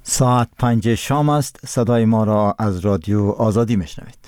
ساعت 5 شام است. صدای ما را از رادیو آزادی میشنوید.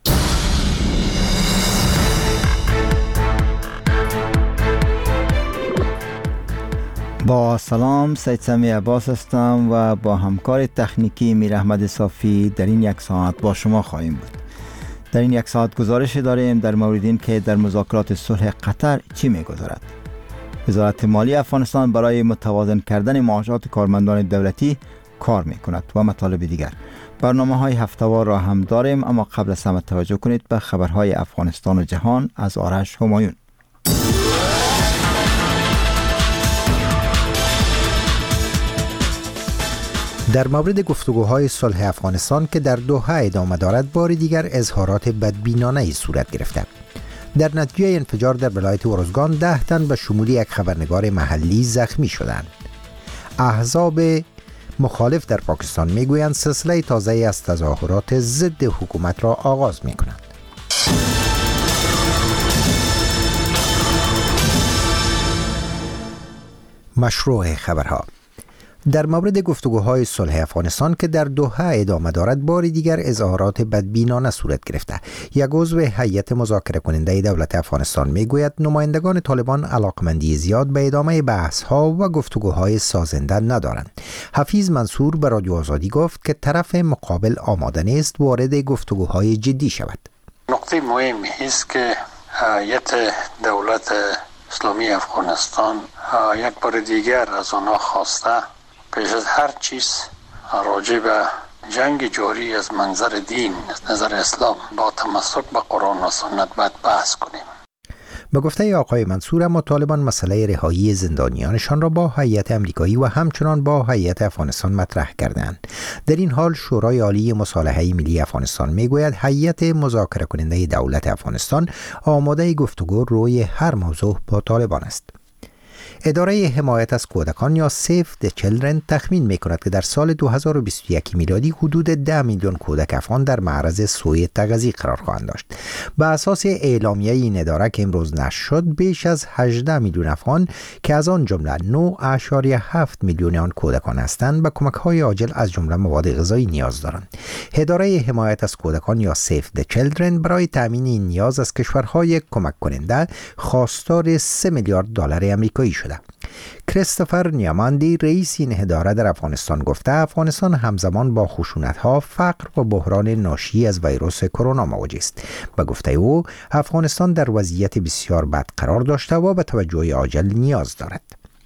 با سلام، سید سمی عباس هستم و با همکار تکنیکی میر احمد صافی در این یک ساعت با شما خواهیم بود. در این یک ساعت گزارش داریم در مورد این که در مذاکرات صلح قطر چی می‌گذرد. وزارت مالی افغانستان برای متوازن کردن معاشات کارمندان دولتی کار می‌کند و مطالب دیگر. برنامه‌های هفته‌وار را هم داریم، اما قبل از همه توجه کنید به خبرهای افغانستان و جهان از آرش همایون. در مورد گفتگوهای صلح افغانستان که در دوحه ادامه دارد، بار دیگر اظهارات بدبینانه‌ای صورت گرفته. در نتیجه انفجار در ولایت ارزگان 10 تن به شمول یک خبرنگار محلی زخمی شدند. احزاب مخالف در پاکستان میگویند سلسله تازه‌ای از تظاهرات ضد حکومت را آغاز می‌کنند. مشروع خبرها. در مورد گفتگوهای صلح افغانستان که در دوحه ادامه دارد، بار دیگر اظهارات بدبینانه صورت گرفته. یک عضو هیئت مذاکره کننده دولت افغانستان میگوید نمایندگان طالبان علاقمندی زیاد به ادامه بحث‌ها و گفتگوهای سازنده ندارند. حفیظ منصور به رادیو آزادی گفت که طرف مقابل آماده نیست وارد گفتگوهای جدی شود. نقطه مهمی است که هیئت دولت اسلامی افغانستان یک بار دیگر از آنها خواسته پیش از هر چیز راجع به جنگ جاری از منظر دین، از نظر اسلام با تمسک به قرآن و سنت باید بحث کنیم. به گفته آقای منصور، اما طالبان مسئله رهایی زندانیانشان را با هیئت امریکایی و همچنان با هیئت افغانستان مطرح کردند. در این حال شورای عالی مصالحه ملی افغانستان میگوید هیئت مذاکره کننده دولت افغانستان آماده گفتگو روی هر موضوع با طالبان است. اداره حمایت از کودکان یا سیف د چیلدرن تخمین می‌کند که در سال 2021 میلادی حدود 10 میلیون کودک افغان در معرض سوء تغذیه قرار خواهند داشت. به اساس اعلامیه این اداره که امروز نشر شد، بیش از 18 میلیون افغان که از آن جمله 9.7 میلیون آن کودکان هستند به کمک‌های عاجل از جمله مواد غذایی نیاز دارند. اداره حمایت از کودکان یا سیف د چیلدرن برای تامین این نیاز از کشورهای کمک کننده خواستار 3 میلیارد دلار آمریکایی شده. کریستوفر نیاماندی رئیس این اداره در افغانستان گفته افغانستان همزمان با خشونت‌ها، فقر و بحران ناشی از ویروس کرونا مواجه است. به گفته او افغانستان در وضعیت بسیار بد قرار داشته و به توجه عاجل نیاز دارد.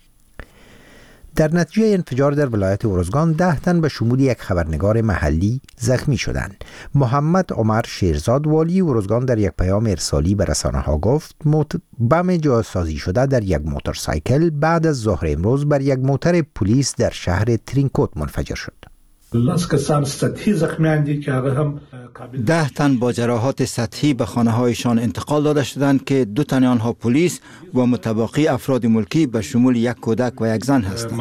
در نتیجه انفجار در ولایت ارزگان 10 تن به شمول یک خبرنگار محلی زخمی شدند. محمد عمر شیرزاد والی ارزگان در یک پیام ارسالی به رسانه‌ها گفت بم جاسازی شده در یک موتورسایکل بعد از ظهر امروز بر یک موتر پلیس در شهر ترینکوت منفجر شد. 10 تن با جراحات سطحی به خانه‌هایشان انتقال داده شدند که 2 تن آنها پلیس و متبقی افراد ملکی به شمول یک کودک و یک زن هستند.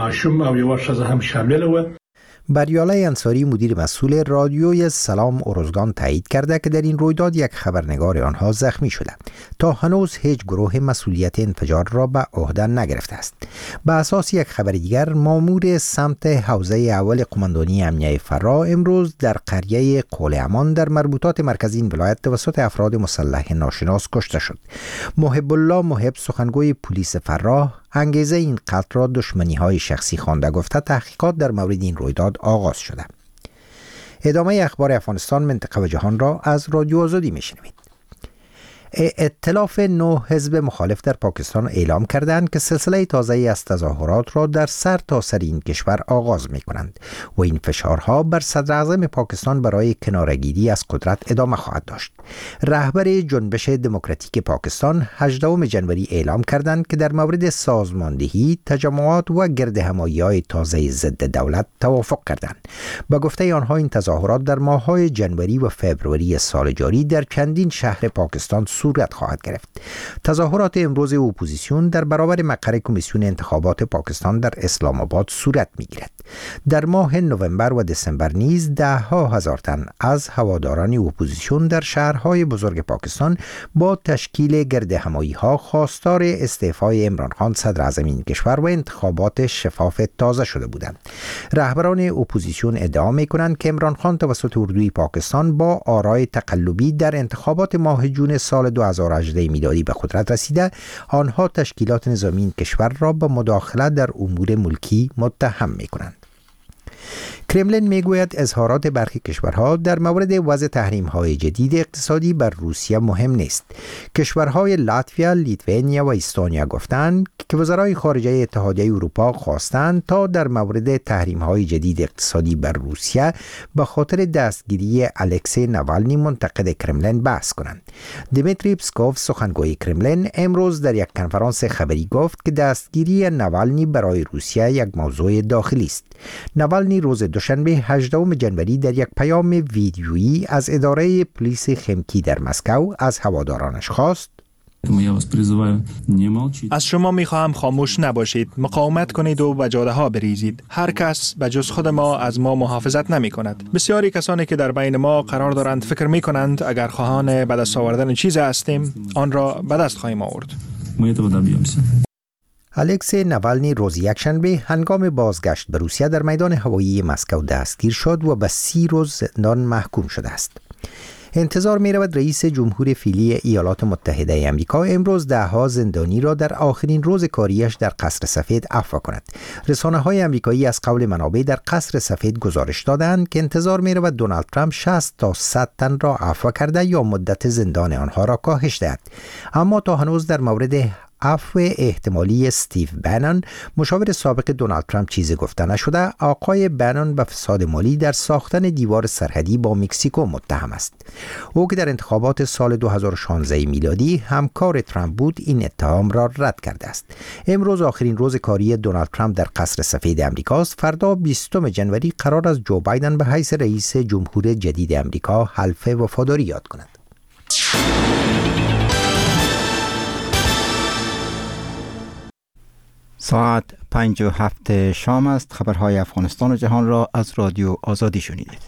بریاله انصاری مدیر مسئول رادیوی سلام ارزگان تایید کرده که در این رویداد یک خبرنگار آنها زخمی شده. تا هنوز هیچ گروه مسئولیت انفجار را به عهده نگرفته است. به اساس یک خبر دیگر، مامور سمت حوزه اول قماندانی امنیه فراه امروز در قریه قول امان در مربوطات مرکزی این ولایت توسط افراد مسلح ناشناس کشته شد. محب الله محب سخنگوی پلیس فراه انگیزه این قتل را دشمنی‌های شخصی خوانده گفته تحقیقات در مورد این رویداد آغاز شده. ادامه اخبار افغانستان، منطقه و جهان را از رادیو آزادی میشنوید. ائتلاف 9 حزب مخالف در پاکستان اعلام کردند که سلسله تازه‌ای از تظاهرات را در سر تا سر این کشور آغاز می‌کنند و این فشارها بر صدر اعظم پاکستان برای کناره‌گیری از قدرت ادامه خواهد داشت. رهبر جنبش دموکراتیک پاکستان 18 ژانویه اعلام کردند که در مورد سازماندهی، تجمعات و گردهمایی‌های تازه ضد دولت توافق کردند. به گفته آنها این تظاهرات در ماه‌های ژانویه و فوریه سال جاری در چندین شهر پاکستان صورت خواهد گرفت. تظاهرات امروز اپوزیسیون در برابر مقر کمیسیون انتخابات پاکستان در اسلام آباد صورت می‌گیرد. در ماه نوامبر و دسامبر نیز ده‌ها هزار تن از هواداران اپوزیسیون در شهرهای بزرگ پاکستان با تشکیل گردهمایی‌ها خواستار استعفای عمران خان صدر اعظم این کشور و انتخابات شفاف تازه شده بودند. رهبران اپوزیسیون ادعا می‌کنند که عمران خان توسط اردوی پاکستان با آرای تقلبی در انتخابات ماه جون سال 2018 میلادی به قدرت رسیده، آنها تشکیلات نظامی این کشور را به مداخله در امور ملکی متهم می‌کنند. کرملین میگوید اظهارات برخی کشورها در مورد وضع تحریم‌های جدید اقتصادی بر روسیه مهم نیست. کشورهای لاتویا، لیتوانیا و استونیا گفتند که وزرای خارجه اتحادیه اروپا خواستند تا در مورد تحریم‌های جدید اقتصادی بر روسیه به خاطر دستگیری الکسی ناوالنی منتقد کرملین بحث کنند. دیمیتری پسکوف سخنگوی کرملین امروز در یک کنفرانس خبری گفت که دستگیری ناوالنی برای روسیه یک موضوع داخلی است. ناوالنی روز دوشنبه 18 جنوری در یک پیام ویدیویی از اداره پلیس خمکی در مسکو از هوادارانش خواست: از شما میخواهم خاموش نباشید، مقاومت کنید و به جاده ها بریزید. هر کس به جز خود ما از ما محافظت نمی کند. بسیاری کسانی که در بین ما قرار دارند فکر می کنند اگر خواهان به دست آوردن چیز هستیم آن را به دست خواهیم آورد. الکسی ناوالنی روز یکشنبه هنگام بازگشت به روسیه در میدان هوایی مسکو دستگیر شد و به 30 روز زندان محکوم شده است. انتظار می رود رئیس جمهور فعلی ایالات متحده آمریکا امروز ده‌ها زندانی را در آخرین روز کاریش در قصر سفید عفو کند. رسانه‌های آمریکایی از قول منابع در قصر سفید گزارش دادند که انتظار می رود دونالد ترامپ 60 تا 100 تن را عفو کرده یا مدت زندان آنها را کاهش دهد. اما تا هنوز در مورد عفو احتمالی استیو بنن، مشاور سابق دونالد ترامپ، چیزی گفته نشده. آقای بنن به فساد مالی در ساختن دیوار سرحدی با مکزیکو متهم است. او که در انتخابات سال 2016 میلادی همکار ترامپ بود، این اتهام را رد کرده است. امروز آخرین روز کاری دونالد ترامپ در قصر سفید امریکاست. فردا 20 جنوری قرار است جو بایدن به حیث رئیس جمهور جدید امریکا حلف وفاداری یاد کند. ساعت 5:07 شام است. خبرهای افغانستان و جهان را از رادیو آزادی شنیدید.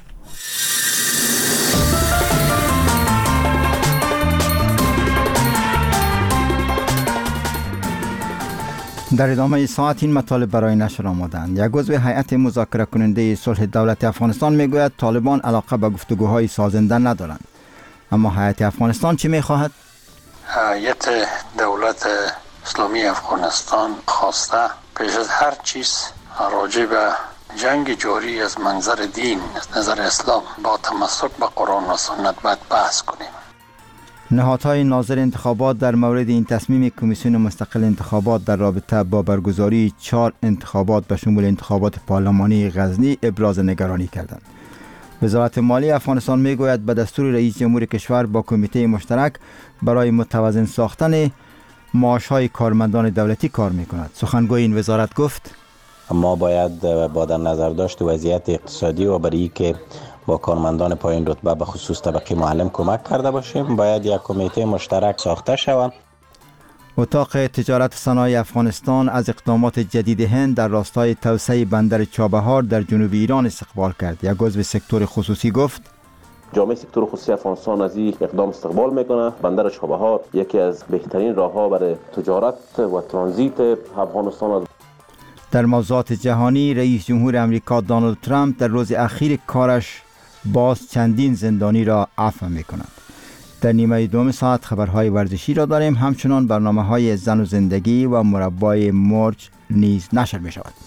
در ادامه ساعت این مطالب برای نشر آمدند. یک عضو هیئت مذاکره کننده صلح دولت افغانستان میگوید طالبان علاقه به گفتگوهای سازنده ندارند. اما هیئت افغانستان چه میخواهد؟ هیئت دولت اسلامی افغانستان خواسته پیش از هر چیز راجع به جنگ جاری از منظر دین، از نظر اسلام با تمسک به قرآن و سنت باید بحث کنیم. نهادهای ناظر انتخابات در مورد این تصمیم کمیسیون مستقل انتخابات در رابطه با برگزاری 4 انتخابات به شمول انتخابات پارلمانی غزنی ابراز نگرانی کردند. وزارت مالی افغانستان میگوید به دستور رئیس جمهور کشور با کمیته مشترک برای متوازن ساختن معاش‌های کارمندان دولتی کار می‌کند. سخنگوی این وزارت گفت: ما باید با در نظر داشت وضعیت اقتصادی و برای که با کارمندان پایین رتبه به خصوص طبقه معلم کمک کرده باشیم، باید یک کمیته مشترک ساخته شود. اتاق تجارت صنایع افغانستان از اقدامات جدید هند در راستای توسعه بندر چابهار در جنوب ایران استقبال کرد. یک عضو سکتور خصوصی گفت: جامعه سکتور خصوصی افغانستان از این اقدام استقبال میکنه. بندر چابهار یکی از بهترین راه‌ها برای تجارت و ترانزیت افغانستان است. در موضوعات جهانی، رئیس جمهور امریکا دونالد ترامپ در روز اخیر کارش باز چندین زندانی را عفو میکند. در نیمه دوم ساعت خبرهای ورزشی را داریم. همچنان برنامه‌های زن و زندگی و مربای مرج نیز نشر می شود.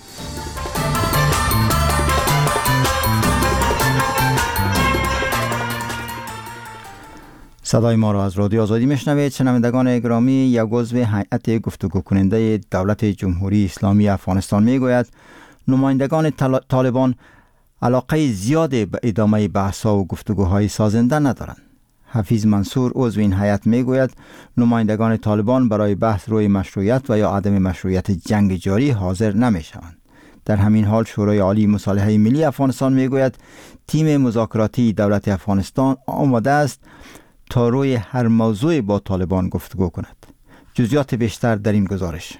صدای ما را از رادیو آزادی میشنوید. شنوندگان گرامی، یک عضو هیئت گفتگو کننده دولت جمهوری اسلامی افغانستان میگوید نمایندگان طالبان علاقه زیادی به ادامه بحث‌ها و گفتگوهای سازنده ندارند. حفیظ منصور عضو این هیئت میگوید نمایندگان طالبان برای بحث روی مشروعیت و یا عدم مشروعیت جنگ جاری حاضر نمیشوند. در همین حال شورای عالی مصالحه ملی افغانستان میگوید تیم مذاکراتی دولت افغانستان آماده است تا روی هر موضوع با طالبان گفتگو کند. جزئیات بیشتر در این گزارش.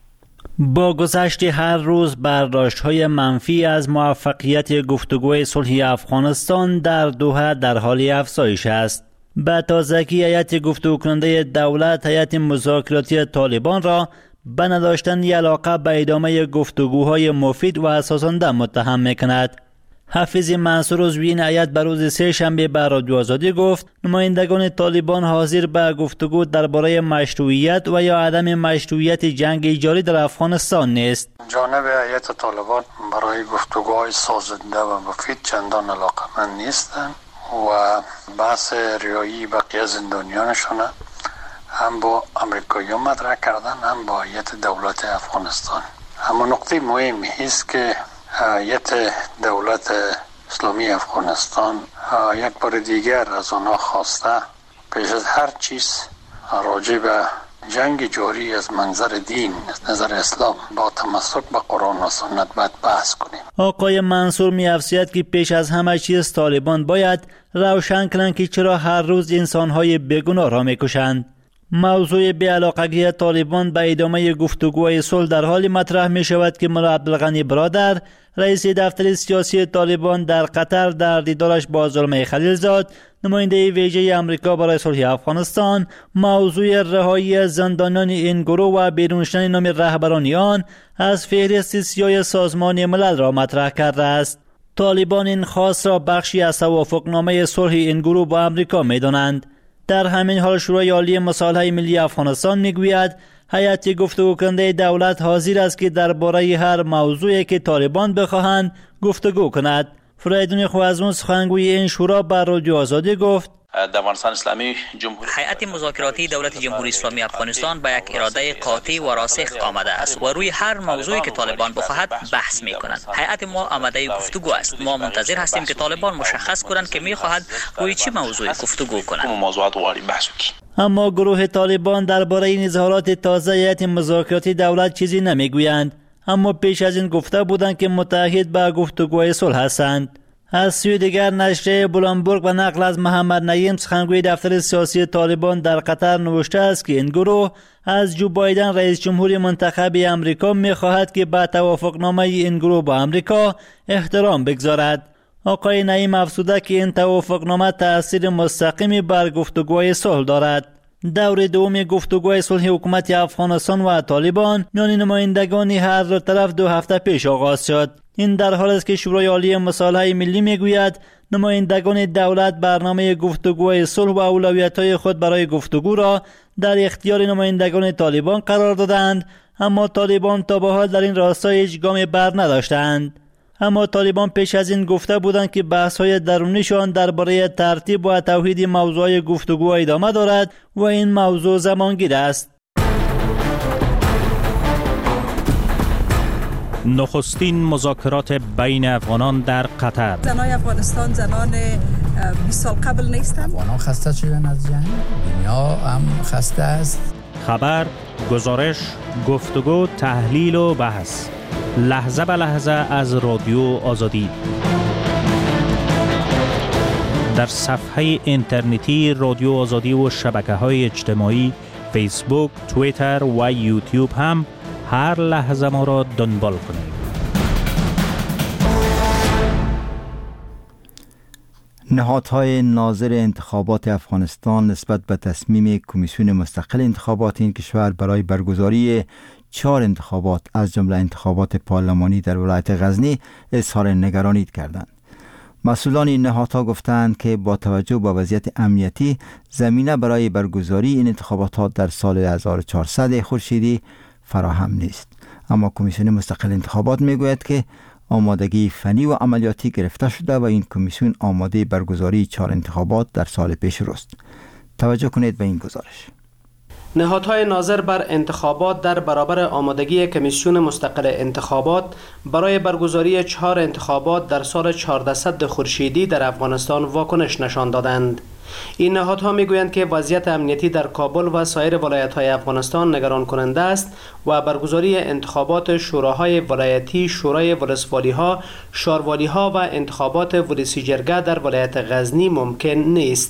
با گذشت هر روز برداشت‌های منفی از موفقیت گفتگوی صلحی افغانستان در دوحه در حال افزایش است. به تازگی هیئت گفتگو کننده دولت هیئت مذاکراتی طالبان را به نداشتن علاقه به ادامه گفتگوهای مفید و اساسانده متهم می‌کند. حافظ منصور عضو این هیئت به روز سه شنبه به رادیو آزادی گفت نمایندگان طالبان حاضر به گفتگو درباره مشروعیت و یا عدم مشروعیت جنگ جاری در افغانستان نیست. جانب هیئت طالبان برای گفتگوهای سازنده و مفید چندان علاقه‌مند نیستند و بحث رهایی بقیه زندانیانشان هم با امریکایی‌ها مطرح کردن هم با هیئت دولت افغانستان. اما نقطه مهمی است که هیئت دولت اسلامی افغانستان یک بار دیگر از آنها خواسته پیش از هر چیز راجع به جنگ جاری از منظر دین از نظر اسلام با تمسک به قرآن و سنت باید بحث کنیم. آقای منصور می‌افزاید که پیش از همه چیز طالبان باید روشن کنند که چرا هر روز انسان‌های بیگناه را می‌کشند. موضوع بی‌علاقگی طالبان به ادامه گفتگوهای صلح در حال مطرح می شود که ملا عبدالغنی برادر رئیس دفتر سیاسی طالبان در قطر در دیدارش با زلمه خلیلزاد نماینده ویژه امریکا برای صلح افغانستان موضوع رهایی زندانیان این گروه و بیرون شدن نام رهبران آن از فهرست سیاه سازمان ملل را مطرح کرده است. طالبان این خواست را بخشی از توافقنامه صلح این گروه با امریکا می دانند. در همین حال شورای عالی مصالحه ملی افغانستان میگوید هیئت گفتگو کننده دولت حاضر است که درباره هر موضوعی که طالبان بخواهند گفتگو کند. فریدون خوازمون سخنگوی این شورا بر رادیو آزادی گفت در افغانستان اسلامی هیئت مذاکراتی دولت جمهوری اسلامی افغانستان با یک اراده قاطع و راسخ آمده است و روی هر موضوعی که طالبان بخواهد بحث می‌کنند. هیئت ما آماده گفتگو است. ما منتظر هستیم که طالبان مشخص کنند که می‌خواهد روی چه موضوعی گفتگو کنند. اما گروه طالبان درباره این اظهارات تازه هیئت مذاکراتی دولت چیزی نمیگویند. اما پیش از این گفته بودند که متحد به گفتگوهای صلح هستند. از سوی دیگر نشریه بلومبرگ و نقل از محمد نعیم سخنگوی دفتر سیاسی طالبان در قطر نوشته است که این گروه از جو بایدن رئیس جمهور منتخب امریکا می‌خواهد که به توافقنامه این گروه با امریکا احترام بگذارد. آقای نعیم افزوده که این توافقنامه تأثیر مستقیمی بر گفتگوهای صلح دارد. دور دوم گفتگوهای صلح حکومت افغانستان و طالبان میان نمایندگان هر دو طرف 2 هفته پیش آغاز شد. این در حالی است که شورای عالی مصالحه ملی میگوید نمایندگان دولت برنامه گفتگوهای صلح و اولویت‌های خود برای گفتگو را در اختیار نمایندگان طالبان قرار دادند، اما طالبان تا به حال در این راستا هیچ گامی بر نداشتند. اما طالبان پیش از این گفته بودند که بحث‌های درونیشان درباره ترتیب و توحید موضوع گفتگو ادامه دارد و این موضوع زمانگیر است. نخستین مذاکرات بین افغانان در قطر. زنان افغانستان زنان 20 سال قبل نیستند. افغانان خسته شدن از جنگ، دنیا هم خسته است. خبر، گزارش، گفتگو، تحلیل و بحث لحظه به لحظه از رادیو آزادی در صفحه اینترنتی رادیو آزادی و شبکه‌های اجتماعی فیسبوک، توییتر و یوتیوب هم هر لحظه ما را دنبال کنید. نهادهای ناظر انتخابات افغانستان نسبت به تصمیم کمیسیون مستقل انتخابات این کشور برای برگزاری 4 انتخابات از جمله انتخابات پارلمانی در ولایت غزنی اظهار نگرانی کردند. مسئولان این نهادها گفتند که با توجه به وضعیت امنیتی زمینه برای برگزاری این انتخابات در سال 1400 خورشیدی فراهم نیست. اما کمیسیون مستقل انتخابات میگوید که آمادگی فنی و عملیاتی گرفته شده و این کمیسیون آماده برگزاری 4 انتخابات در سال پیش روست. توجه کنید به این گزارش. نهادهای ناظر بر انتخابات در برابر آمادگی کمیسیون مستقل انتخابات برای برگزاری 4 انتخابات در سال 1400 خورشیدی در افغانستان واکنش نشان دادند. این نهادها میگویند که وضعیت امنیتی در کابل و سایر ولایت‌های افغانستان نگران کننده است و برگزاری انتخابات شوراهای ولایتی، شورای ولسوالی‌ها، شاروالی‌ها و انتخابات ولسی جرگه در ولایت غزنی ممکن نیست.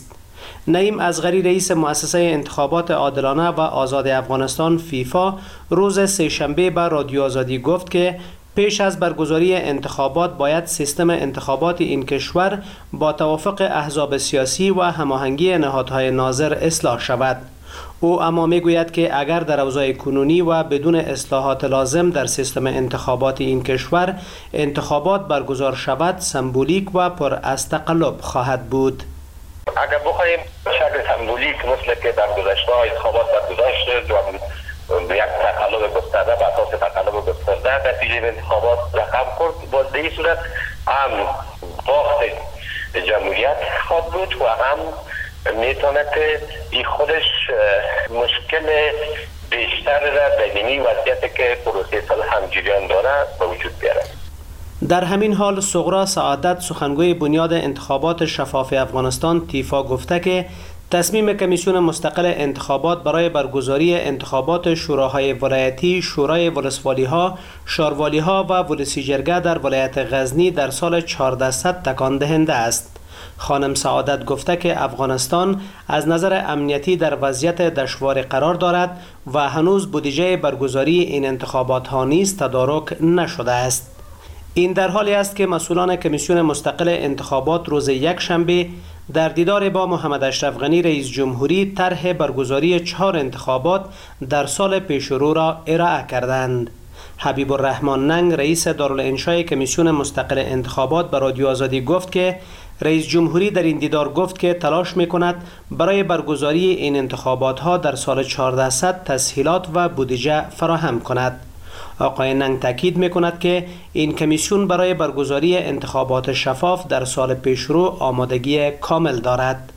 نعیم ازغری رئیس مؤسسه انتخابات عادلانه و آزاد افغانستان فیفا روز سه‌شنبه به رادیو آزادی گفت که پیش از برگزاری انتخابات باید سیستم انتخابات این کشور با توافق احزاب سیاسی و هماهنگی نهادهای ناظر اصلاح شود. او اما میگوید که اگر در اوضاع کنونی و بدون اصلاحات لازم در سیستم انتخابات این کشور انتخابات برگزار شود، سمبولیک و پر از تقلب خواهد بود. اگر بخوایم شکل سمبولیک مثل که در گذشته انتخابات برگزار شد و یک تقلب گسترده به اساس تقلب گسترده نتیجه انتخابات رقم خورد، باز به این صورت هم باخت جمهوریت خواهد بود و هم میتونه که این خودش مشکل بیشتر را در این وضعیتی که پروسه صلح هم جریان داره به وجود بیاره. در همین حال سغرا سعادت، سخنگوی بنیاد انتخابات شفاف افغانستان تیفا، گفته که تصمیم کمیسیون مستقل انتخابات برای برگزاری انتخابات شوراهای ولایتی، شورای ولسوالی‌ها، شاروالی‌ها و ولسی جرگه در ولایت غزنی در سال 1400 تکان دهنده است. خانم سعادت گفته که افغانستان از نظر امنیتی در وضعیت دشوار قرار دارد و هنوز بودجه برگزاری این انتخابات ها نیز تدارک نشده است. این در حالی است که مسئولان کمیسیون مستقل انتخابات روز یکشنبه در دیدار با محمد اشرف غنی رئیس جمهوری طرح برگزاری 4 انتخابات در سال پیشرو را ارائه کردند. حبیب الرحمن ننگ، رئیس دارالانشای کمیسیون مستقل انتخابات، به رادیو آزادی گفت که رئیس جمهوری در این دیدار گفت که تلاش می‌کند برای برگزاری این انتخابات ها در سال 1400 تسهیلات و بودجه فراهم کند. آقای ننگ تاکید می‌کند که این کمیسیون برای برگزاری انتخابات شفاف در سال پیشرو آمادگی کامل دارد.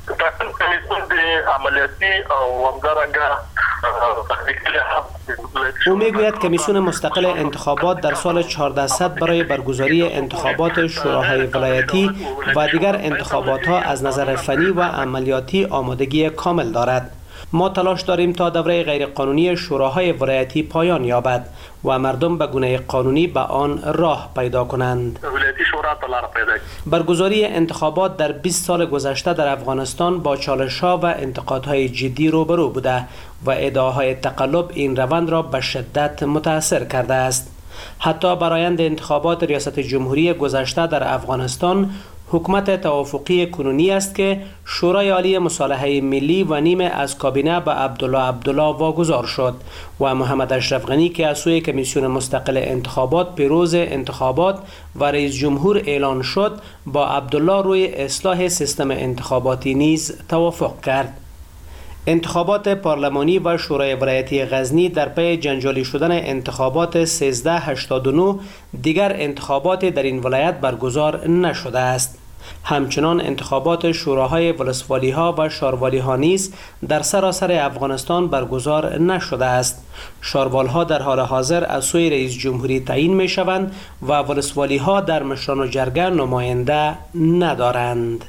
او میگوید کمیسیون مستقل انتخابات در سال 1400 برای برگزاری انتخابات شوراهای ولایتی و دیگر انتخابات ها از نظر فنی و عملیاتی آمادگی کامل دارد. ما تلاش داریم تا دوره غیرقانونی شوراهای ولایتی پایان یابد و مردم به گونه قانونی به آن راه پیدا کنند. برگزاری انتخابات در 20 سال گذشته در افغانستان با چالش‌ها و انتقادهای جدی روبرو بوده و ادعاهای تقلب این روند را به شدت متاثر کرده است. حتی برآیند انتخابات ریاست جمهوری گذشته در افغانستان حکومت توافقی کنونی است که شورای عالی مصالحه ملی و نیمه از کابینه به عبدالله واگذار شد و محمد اشرف غنی که از سوی کمیسیون مستقل انتخابات پیروز انتخابات و رئیس جمهور اعلان شد، با عبدالله روی اصلاح سیستم انتخاباتی نیز توافق کرد. انتخابات پارلمانی و شورای ولایتی غزنی در پی جنجالی شدن انتخابات 1389 دیگر انتخابات در این ولایت برگزار نشده است. همچنان انتخابات شوراهای ولسوالی‌ها و شاروالی‌ها نیز در سراسر افغانستان برگزار نشده است. شاروال‌ها در حال حاضر از سوی رئیس جمهوری تعیین می‌شوند و ولسوالی‌ها در مشران و جرگه نماینده ندارند.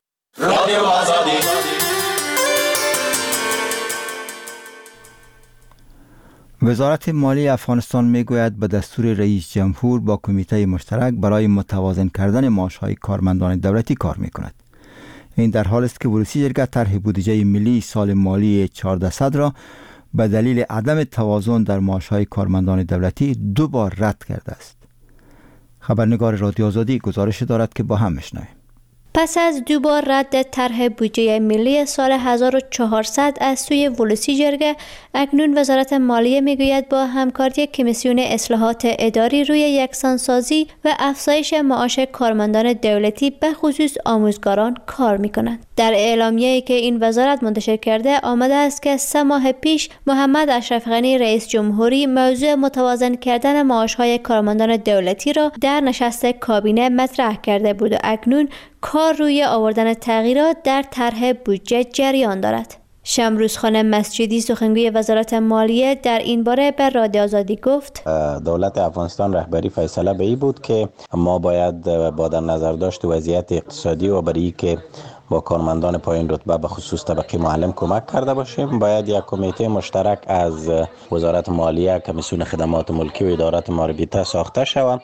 وزارت مالی افغانستان میگوید به دستور رئیس جمهور با کمیته مشترک برای متوازن کردن معاش‌های کارمندان دولتی کار میکند. این در حالی است که ولسی جرگه طرح بودجه ملی سال مالی 1400 را به دلیل عدم توازن در معاش‌های کارمندان دولتی 2 بار رد کرده است. خبرنگار رادیو آزادی گزارش دارد که با هم میشنویم. پس از 2 بار رد طرح بودجه ملی سال 1400 از سوی ولسی جرگه، اکنون وزارت مالیه میگوید با همکاری کمیسیون اصلاحات اداری روی یکسانسازی و افزایش معاش کارمندان دولتی به خصوص آموزگاران کار میکنند. در اعلامیه‌ای که این وزارت منتشر کرده آمده است که 3 ماه پیش محمد اشرف غنی رئیس جمهوری موضوع متوازن کردن معاش‌های کارمندان دولتی را در نشست کابینه مطرح کرده بود و اکنون کار روی آوردن تغییرات در طرح بودجه جریان دارد. شمروز خان مسجدی، سخنگوی وزارت مالیه، در این باره به رادیو آزادی گفت دولت افغانستان رهبری فیصله به این بود که ما باید با در نظر داشت وضعیت اقتصادی و برای که با کارمندان پایین رتبه به خصوص طبقه معلم کمک کرده باشیم، باید یک کمیته مشترک از وزارت مالیه، کمیسیون خدمات ملکی و ادارات مربوطه ساخته شود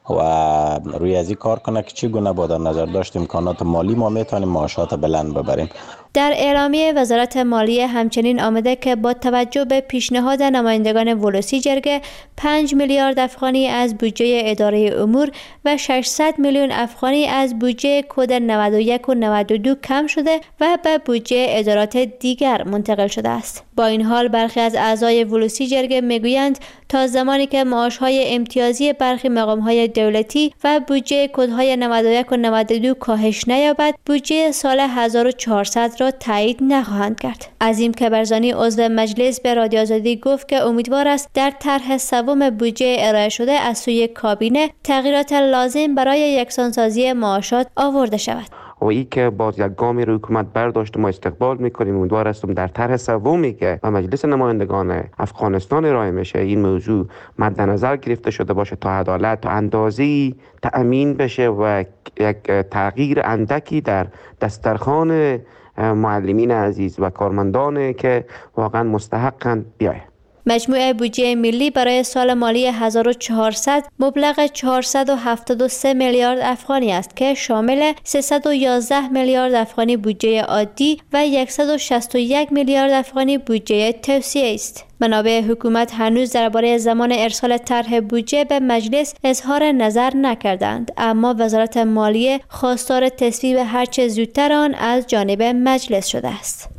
و روی از این کار کنه که چگونه با در نظر داشت امکانات مالی ما میتونیم معاشات بلند ببریم. در اعلامیه وزارت مالیه همچنین آمده که با توجه به پیشنهاد نمایندگان ولسی جرگه 5 میلیارد افغانی از بودجه اداره امور و 600 میلیون افغانی از بودجه کد 91 و 92 کم شده و به بودجه ادارات دیگر منتقل شده است. با این حال برخی از اعضای ولسی جرگه میگویند تا زمانی که معاشهای امتیازی برخی مقامهای دولتی و بودجه کدهای 91 و 92 کاهش نیابد، بودجه سال 1400 را تایید نخواهند کرد. عظیم کبرزانی عضو مجلس به رادیو آزادی گفت که امیدوار است در طرح سوم بودجه ارائه شده از سوی کابینه تغییرات لازم برای یکسانسازی معاشات آورده شود. و این که باز یک گامی رو حکومت برداشت ما استقبال میکنیم. امیدوار هستم در طرح سومی که به مجلس نمایندگان افغانستان ارائه میشه این موضوع مد نظر گرفته شده باشه تا عدالت تا اندازه‌ای تأمین بشه و یک تغییر اندکی در دسترخوان معلمین عزیز و کارمندان که واقعا مستحقن بیاید. مجموع بودجه ملی برای سال مالی 1400 مبلغ 473 میلیارد افغانی است که شامل 311 میلیارد افغانی بودجه عادی و 161 میلیارد افغانی بودجه توسعه است. منابع حکومت هنوز درباره زمان ارسال طرح بودجه به مجلس اظهار نظر نکردند، اما وزارت مالیه خواستار تصویب هرچه زودتر آن از جانب مجلس شده است.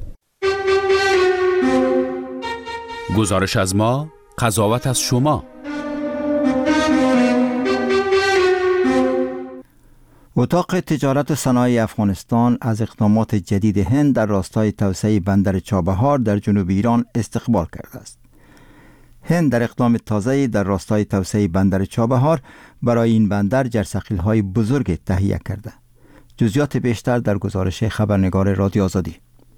گزارش از ما، قضاوت از شما. اتاق تجارت و صنایع افغانستان از اقدامات جدید هند در راستای توسعه بندر چابهار در جنوب ایران استقبال کرده است. هند در اقدام تازه‌ای در راستای توسعه بندر چابهار برای این بندر جرثقیل‌های بزرگ تهیه کرده. جزئیات بیشتر در گزارش خبرنگار رادیو آزادی.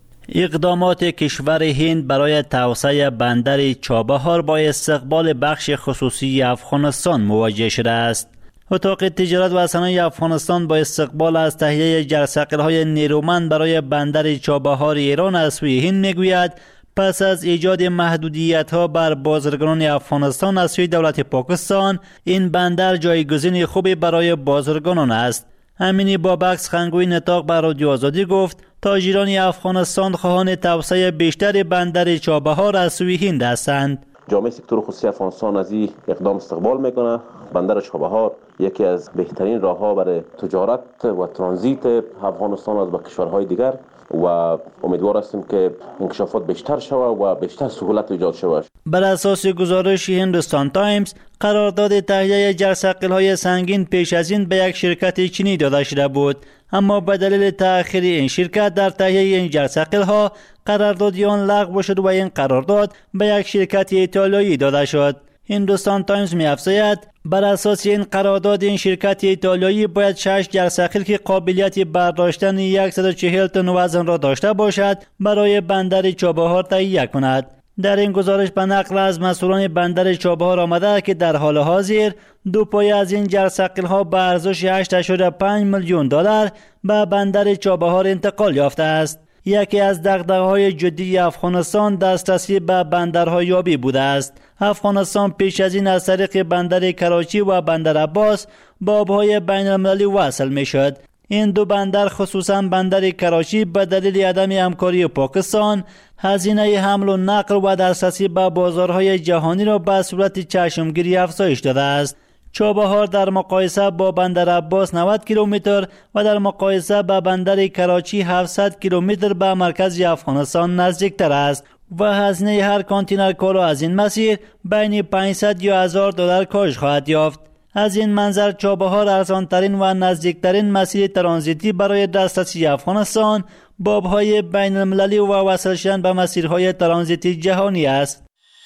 اقدامات کشور هند برای توسعه بندر چابهار با استقبال بخش خصوصی افغانستان مواجه شده است. اتاق تجارت و صنایع افغانستان با استقبال از تهیه جرثقیل‌های نیرومند برای بندر چابهار ایران از سوی هند میگوید پس از ایجاد محدودیت‌ها بر بازرگانان افغانستان از سوی دولت پاکستان، این بندر جایگزین خوبی برای بازرگانان است. امینی بابکس خنگوی نطاق بر رادیو آزادی گفت تاجران افغانستان خواهان توسعه بیشتر بندر چابهار از سوی هند هستند. جامعه سکتور خصوصی افغانستان از این اقدام استقبال میکنه. بندر چابهار یکی از بهترین راه‌ها برای تجارت و ترانزیت افغانستان از به کشورهای دیگر و امیدوار هستیم که انکشافات بیشتر شود و بیشتر سهولت ایجاد شود. بر اساس گزارش هندوستان تایمز، قرارداد تهیه جرثقیل‌های سنگین پیش از این به یک شرکت چینی داده شده بود، اما به دلیل تأخیر این شرکت در تهیه این جرثقیل‌ها قرارداد آن لغو شد و این قرارداد به یک شرکت ایتالیایی داده شد. هندوستان تایمز می‌افزاید بر اساس این قرارداد این شرکت ایتالیایی باید 6 جرثقیل که قابلیت برداشتن 140 تن وزن را داشته باشد برای بندر چابهار تهیه کند. در این گزارش به نقل از مسئولان بندر چابهار آمده که در حال حاضر 2 پایه از این جرثقیل‌ها به ارزش 8.5 میلیون دلار به بندر چابهار انتقال یافته است. یکی از دغدغه‌های جدی افغانستان دسترسی به بندرهای یابی بوده است. افغانستان پیش از این از طریق بندر کراچی و بندر عباس با آب‌های بین‌المللی وصل می‌شد. این دو بندر خصوصاً بندر کراچی به دلیل عدم همکاری پاکستان هزینه حمل و نقل و دسترسی به بازارهای جهانی را به صورت چشمگیری افزایش داده است. چابهار در مقایسه با بندر عباس 90 کیلومتر و در مقایسه با بندر کراچی 700 کیلومتر به مرکز افغانستان نزدیکتر است و هزینه هر کانتینر کالا از این مسیر بین 500 یا 1000 دلار کاهش خواهد یافت. از این منظر چابهار ارزانترین و نزدیکترین مسیر ترانزیتی برای دسترسی افغانستان با آب‌های بین‌المللی و وصل شدن به مسیرهای ترانزیتی جهانی است.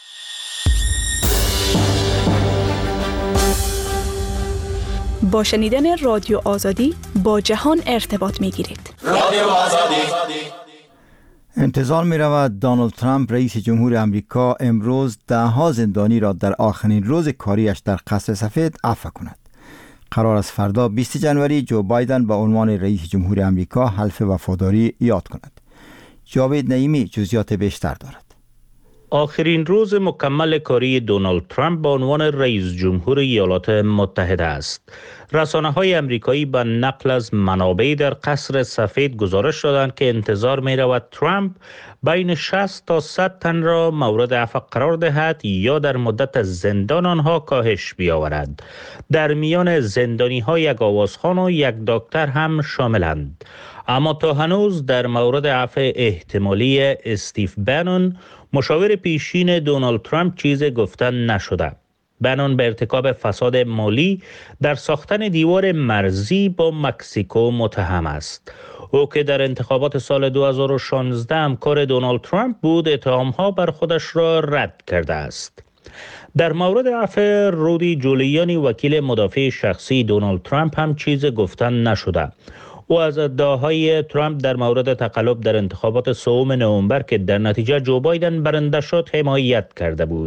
با شنیدن رادیو آزادی با جهان ارتباط می‌گیرید. رادیو آزادی. انتظار می رود دونالد ترامپ رئیس جمهور امریکا امروز 10 زندانی را در آخرین روز کاریش در قصر سفید عفو کند. قرار است فردا 20 جنوری جو بایدن به عنوان رئیس جمهور امریکا حلف وفاداری یاد کند. جاوید نعیمی جزئیات بیشتر دارد. آخرین روز مکمل کاری دونالد ترامپ به عنوان رئیس جمهور ایالات متحده است. رسانه‌های آمریکایی به نقل از منابعی در قصر سفید گزارش دادند که انتظار می‌رود ترامپ بین 60 تا 100 تن را مورد عفو قرار دهد یا در مدت زندان آنها کاهش بیاورد. در میان زندانی‌ها یک آوازخوان و یک دکتر هم شاملند. اما تا هنوز در مورد عفو احتمالی استیو بنون مشاور پیشین دونالد ترامپ چیزی گفته نشده. بنون به ارتکاب فساد مالی در ساختن دیوار مرزی با مکزیکو متهم است. او که در انتخابات سال 2016 همکار دونالد ترامپ بود، اتهام‌ها بر خودش را رد کرده است. در مورد عفو رودی جولیانی وکیل مدافع شخصی دونالد ترامپ هم چیز گفتن نشده. او از ادعاهای ترامپ در مورد تقلب در انتخابات 3 نوامبر که در نتیجه جو بایدن برنده شد حمایت کرده بود.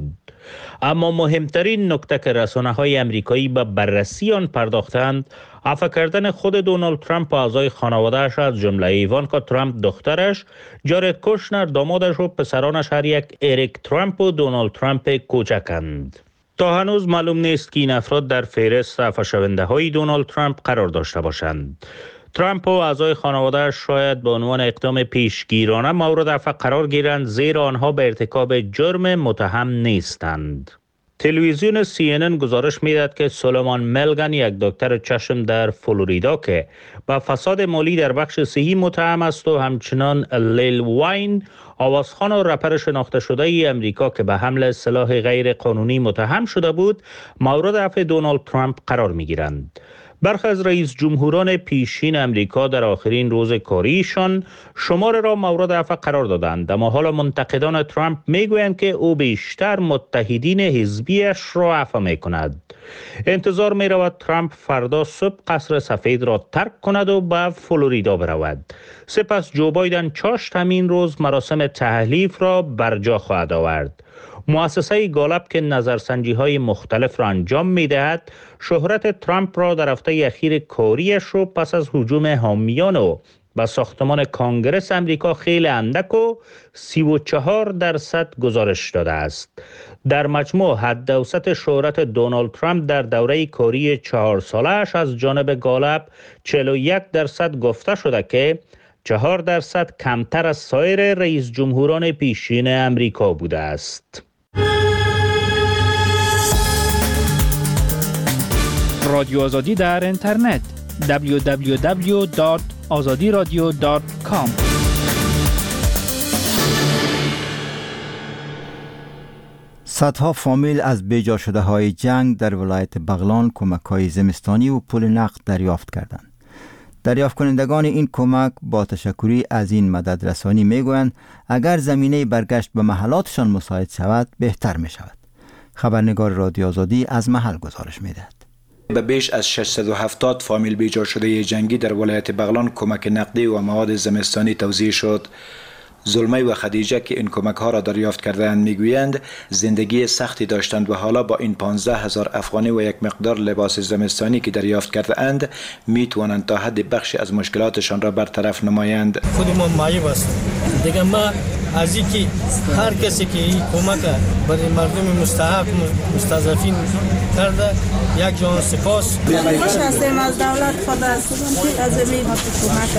اما مهمترین نکته که رسانه‌های آمریکایی به بررسی آن پرداختند، عفو کردن خود دونالد ترامپ و اعضای خانواده‌اش از جمله ایوانکا ترامپ دخترش، جارد کوشنر دامادش و پسرانش هر یک اریک ترامپ و دونالد ترامپ کوچکند. تا هنوز معلوم نیست که این افراد در فهرست عفو شونده‌های دونالد ترامپ قرار داشته باشند. ترامپ و اعضای خانواده‌اش شاید به عنوان اقدام پیشگیرانه مورد عفو قرار گیرند، زیرا آنها به ارتکاب جرم متهم نیستند. تلویزیون CNN گزارش می‌دهد که سولومان ملگن، یک دکتر چشم در فلوریدا که با فساد مالی در بخش صحی متهم است، و همچنان لیل واین، آوازخوان و رپر شناخته شده ای امریکا که به حمل سلاح غیر قانونی متهم شده بود، مورد عفو دونالد ترامپ قرار می‌گیرند. برخی از رئیس جمهوران پیشین امریکا در آخرین روز کاریشان شمار را مورد عفو قرار دادند، اما حالا منتقدان ترامپ میگویند که او بیشتر متحدین حزبیش را عفو میکند. انتظار میرود ترامپ فردا صبح قصر سفید را ترک کند و به فلوریدا برود. سپس جو بایدن چاشت همین روز مراسم تحلیف را برجا خواهد آورد. مؤسسه گالپ که نظرسنجی‌های مختلف را انجام می‌دهد، شهرت ترامپ را در هفته اخیر کاریش رو پس از هجوم حامیان او به ساختمان کانگرس امریکا خیلی اندک و 34% گزارش داده است. در مجموع حد اوسط شهرت دونالد ترامپ در دوره کاری 4 ساله‌اش از جانب گالپ 41% گفته شده که 4% کمتر از سایر رئیس جمهوران پیشین امریکا بوده است. رادیو آزادی در اینترنت www.azadiradio.com. صدها فامیل از بیجا شده های جنگ در ولایت بغلان کمک های زمستانی و پول نقد دریافت کردند. دریافت کنندگان این کمک با تشکری از این مدد رسانی میگویند اگر زمینه برگشت به محلاتشان مساعد شود بهتر می شود. خبرنگار رادیو آزادی از محل گزارش میدهد. به بیش از 670 فامیل بیجا شده جنگی در ولایت بغلان کمک نقدی و مواد زمستانی توزیع شد. زلمه و خدیجه که این کمک ها را دریافت کردند میگویند زندگی سختی داشتند و حالا با این 15,000 افغانی و یک مقدار لباس زمستانی که دریافت کرده اند می توانند تا حد بخشی از مشکلاتشان را برطرف نمایند. خود ما معیب است دیگه، ما از اینکه هر کسی که این کمک برای مردم مستحق مستضعفین کرده یک جان سپاس. خوش هستیم از دولت خدا از این کمک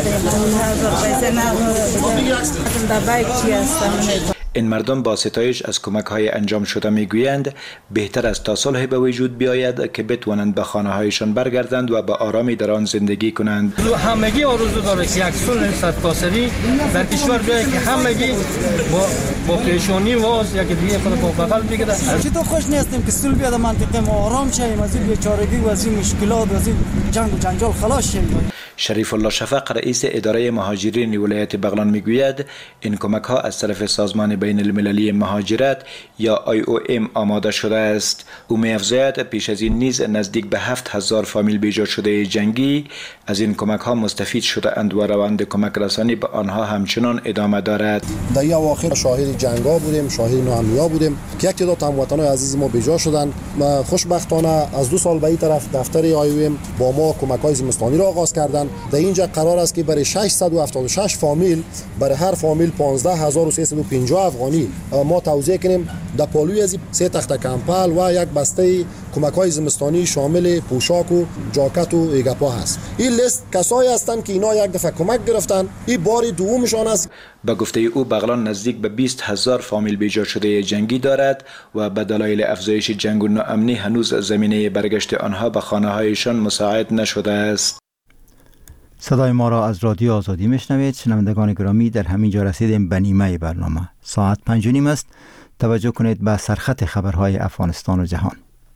کرده. این مردم با ستایش از کمک های انجام شده میگویند بهتر است تا صلح به وجود بیاید که بتوانند به خانه هایشان برگردند و به آرامی در آن زندگی کنند. همگی آرزو داره که یک صلح صدپاسری در کشور بیاید که همگی با پیشانی واز یک دیگه خود با بغل بگیره. چطور خوش نیستیم که صلح بیاد منطقه ما آرام شیم، از این بیچارگی و از این مشکلات و از این جنگ و جنجال خلاص شیم. شریف الله شفق رئیس اداره مهاجرین ولایت بغلان میگوید این کمک ها از طرف سازمان بین المللی مهاجرت یا IOM آماده شده است. او می‌افزاید پیش از این نیز نزدیک به 7,000 فامیل بیجا شده جنگی از این کمک ها مستفید شده اند و روند کمک رسانی به آنها همچنان ادامه دارد. در این اواخر شاهد جنگا بودیم، شاهد ناامنیا بودیم که یک تعداد هموطنان عزیز ما بیجا شدند. خوشبختانه از 2 سال به این طرف دفتر IOM با ما کمک های زمستانی را آغاز کردند در اینجا قرار است که برای 676 فامیل، برای هر فامیل 15350 افغانی ما توزیع کنیم. در پالوی از 3 تخت کمپل و یک بسته کمک‌های زمستانی شامل پوشاک و جاکت و ایگپا هست. این لیست کسایی هستند که اینا یک دفعه کمک گرفتن. این بار دومشان است. به گفته او بغلان نزدیک به 20,000 فامیل بیجا شده جنگی دارد و به دلایل افزایش جنگ و ناامنی هنوز زمینه برگشت آنها به خانه‌هایشان مساعد نشده است. صدای ما را از رادیو آزادی میشنوید. شنوندگان گرامی، در همین جا رسیدیم به نیمه برنامه. ساعت 5:30 است. توجه کنید به سرخط خبرهای افغانستان و جهان.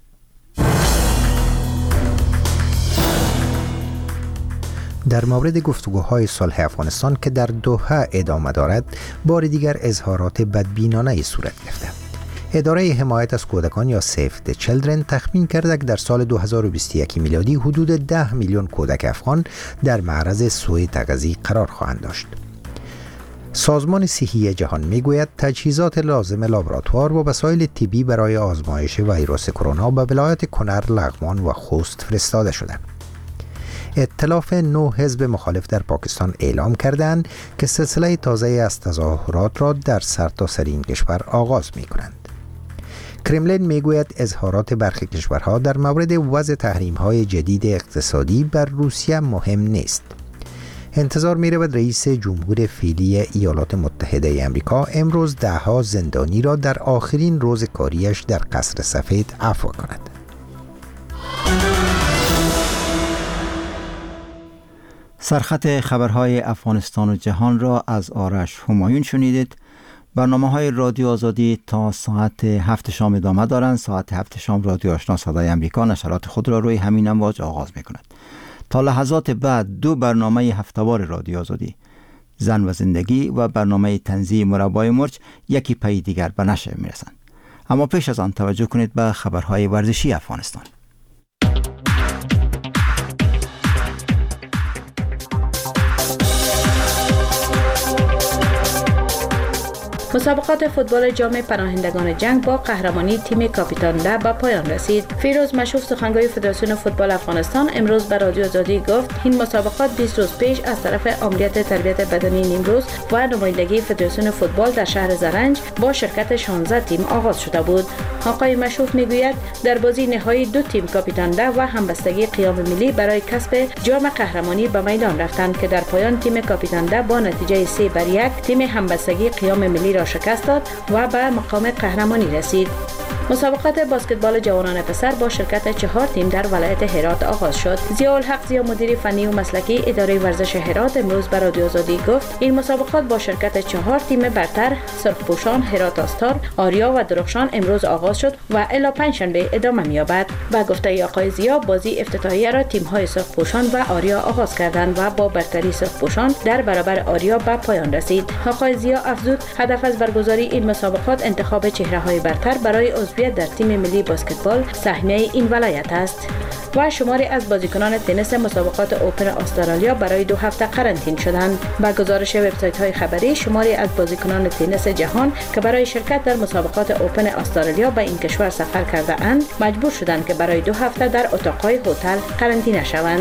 در مورد گفتگوهای صلح افغانستان که در دوحه ادامه دارد، بار دیگر اظهارات بدبینانه صورت گرفته. اداره حمایت از کودکان یا سیف د چیلدرن تخمین کرده که در سال 2021 میلادی حدود 10 میلیون کودک افغان در معرض سوء تغذیه قرار خواهند داشت. سازمان صحی جهان میگوید تجهیزات لازم لابراتوار و وسایل طبی برای آزمایش ویروس کرونا به ولایت کنر، لغمان و خوست فرستاده شده. ائتلاف 9 حزب مخالف در پاکستان اعلام کردند که سلسله تازه از تظاهرات را در سرتاسر این کشور آغاز می کنند. کرملین میگوید اظهارات برخی کشورها در مورد وضع تحریم‌های جدید اقتصادی بر روسیه مهم نیست. انتظار می رود رئیس جمهور فعلی ایالات متحده آمریکا امروز 10 زندانی را در آخرین روز کاریش در قصر سفید عفو کند. سرخط خبرهای افغانستان و جهان را از آرش همایون شنیدید. برنامه‌های رادیو آزادی تا ساعت 7 شام ادامه دارند. ساعت 7 شام رادیو آشنا صدای امریکا نشرات خود را روی همین امواج آغاز می‌کند. تا لحظات بعد 2 برنامه هفته‌وار رادیو آزادی، زن و زندگی و برنامه طنزی مربای مرچ یکی پی دیگر به نشر می‌رسند. اما پیش از آن توجه کنید به خبرهای ورزشی افغانستان. مسابقات فوتبال جام پناهندگان جنگ با قهرمانی تیم کاپیتان ده به پایان رسید. فیروز مشوف سخنگوی فدراسیون فوتبال افغانستان امروز به رادیو آزادی گفت این مسابقات 20 روز پیش از طرف عملیات تربیت بدنی نیمروز و نمایندگی فدراسیون فوتبال در شهر زرنج با شرکت 16 تیم آغاز شده بود. آقای مشوف میگوید در بازی نهایی 2 تیم کاپیتان ده و همبستگی قیام ملی برای کسب جام قهرمانی به میدان رفتند که در پایان تیم کاپیتان ده با نتیجه 3-1 تیم همبستگی قیام ملی را شکست داد و به مقام قهرمانی رسید. مسابقات بسکتبال جوانان پسر با شرکت 4 تیم در ولایت هرات آغاز شد. ضیاءالحق زیا مدیر فنی و مسلکی اداره ورزش هرات امروز به رادیو آزادی گفت این مسابقات با شرکت 4 تیم برتر سرخپوشان، هرات آستار، آریا و درخشان امروز آغاز شد و الی پنجشنبه ادامه می‌یابد. با گفته آقای زیا بازی افتتاحیه را تیم‌های سرخپوشان و آریا آغاز کردند و با برتری سرخپوشان در برابر آریا به پایان رسید. آقای زیا افزود هدف از برگزاری این مسابقات انتخاب چهره‌های برتر برای عضویت در تیم ملی بسکتبال سهمیه این ولایت است. و شماری از بازیکنان تنیس مسابقات اوپن استرالیا برای 2 هفته قرنطینه شدند. با گزارش وبسایت‌های خبری شماری از بازیکنان تنیس جهان که برای شرکت در مسابقات اوپن استرالیا به این کشور سفر کرده اند مجبور شدند که برای 2 هفته در اتاق‌های هتل قرنطینه شوند.